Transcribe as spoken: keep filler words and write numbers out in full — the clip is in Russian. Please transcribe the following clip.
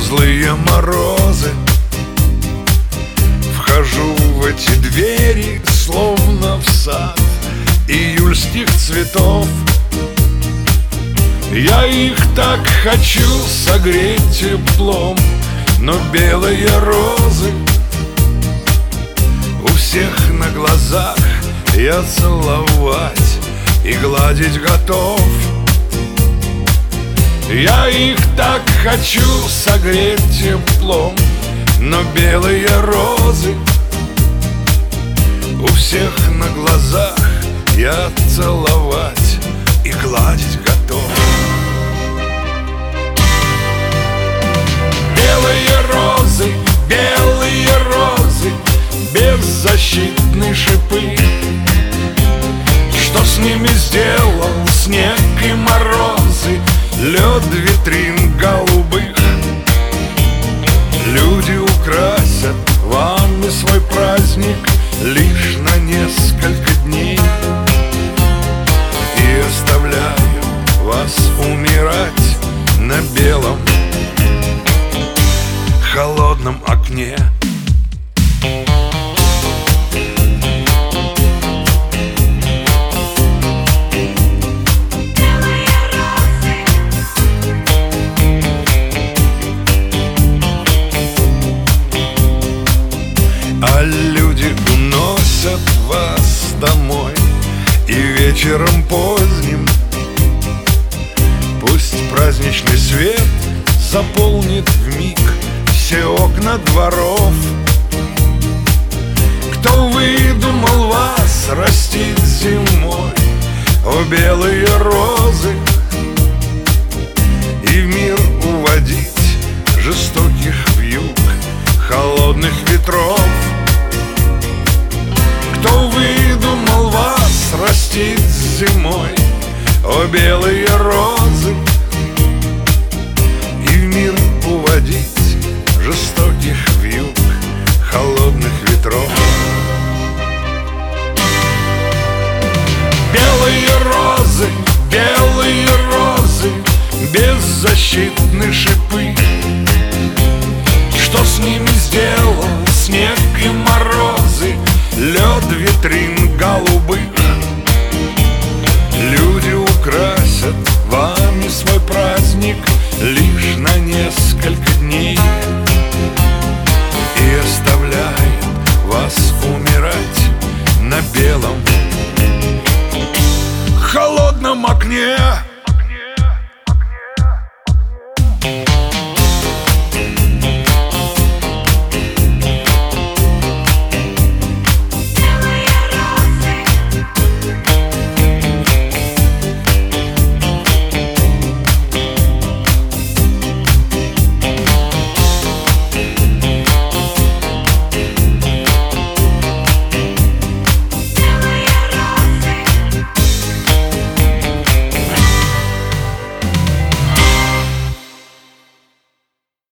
злые морозы. Вхожу в эти двери, словно в сад июльских цветов. Я их так хочу согреть теплом, но белые розы у всех на глазах я целовать и гладить готов. Я их так хочу согреть теплом, но белые розы у всех на глазах я целовать и гладить готов. Белые розы, белые розы, беззащитные шипы. Что с ними сделал снег и морозы, лед витрин голубых? Люди украсят вами свой праздник лишь на несколько дней и оставляют вас умирать на белом холодном окне. А люди уносят вас домой, и вечером поздним пусть праздничный свет заполнит вмиг все окна дворов. Кто выдумал вас растить зимой, о белые розы, и в мир уводить жестоких вьюг холодных ветров? Кто выдумал вас растить зимой, о белые розы, и в мир уводить жестоких вьюг холодных ветров? Белые розы, белые розы, беззащитные шипы. Что с ними сделал снег и морозы, лед витрин голубых? Люди украсят вами свой праздник лишь на несколько дней и оставляют вас умирать на белом холодном окне.